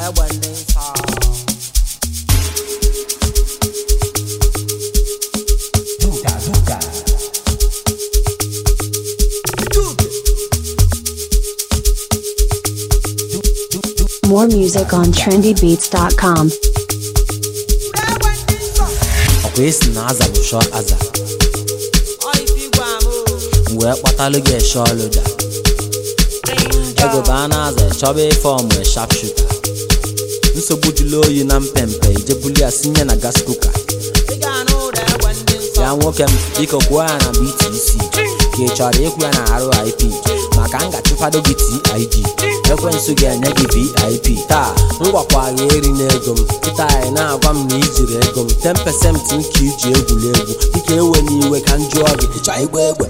More music on trendybeats.com. Okwesi na aza bụ shọ aza wee kpọtalụ gị eshọ loda ego baa na aza chọba ịfọm wee sharpshooter nsogbu jụlụ oyi na mpempe ijebuli ya sinye na gas cooker ya nwoke m biko kwuo ya na BTC ka ị chọrọ ịkwụ ya na RIP maka m ga-achụfado gị TIG ekwensu ga-enye gị VIP taa ngwakwa gị eri n'ego m kịta anyị na-agwa m na ijiri ego m 10% nke iji egwuregwu dịka ewe n'iwe ka m jụọ gị ịchọ igba egbe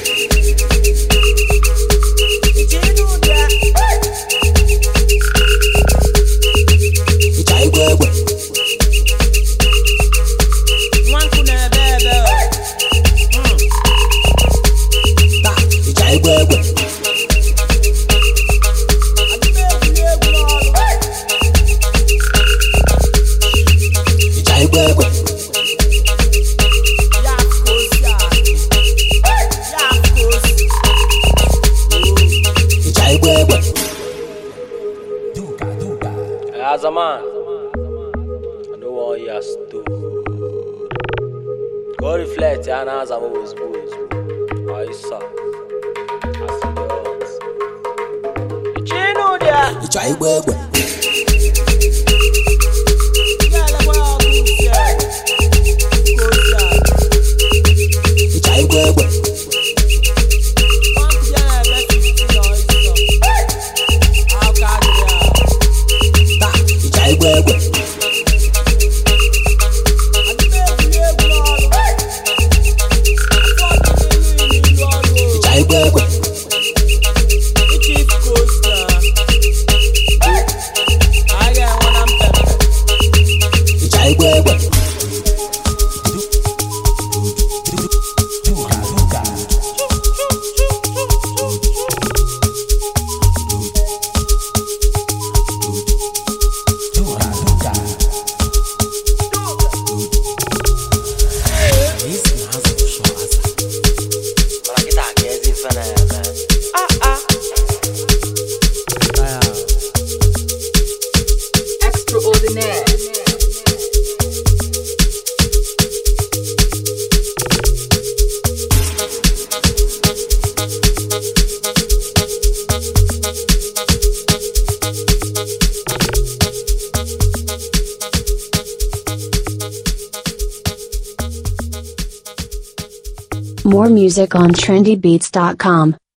ịchọ igba egbe taa ịchọ igba egbe As a man, I know all you stood. Go reflect, and as I'm always boys. I saw. I see the odds. You know that. You try to More music on trendybeats.com.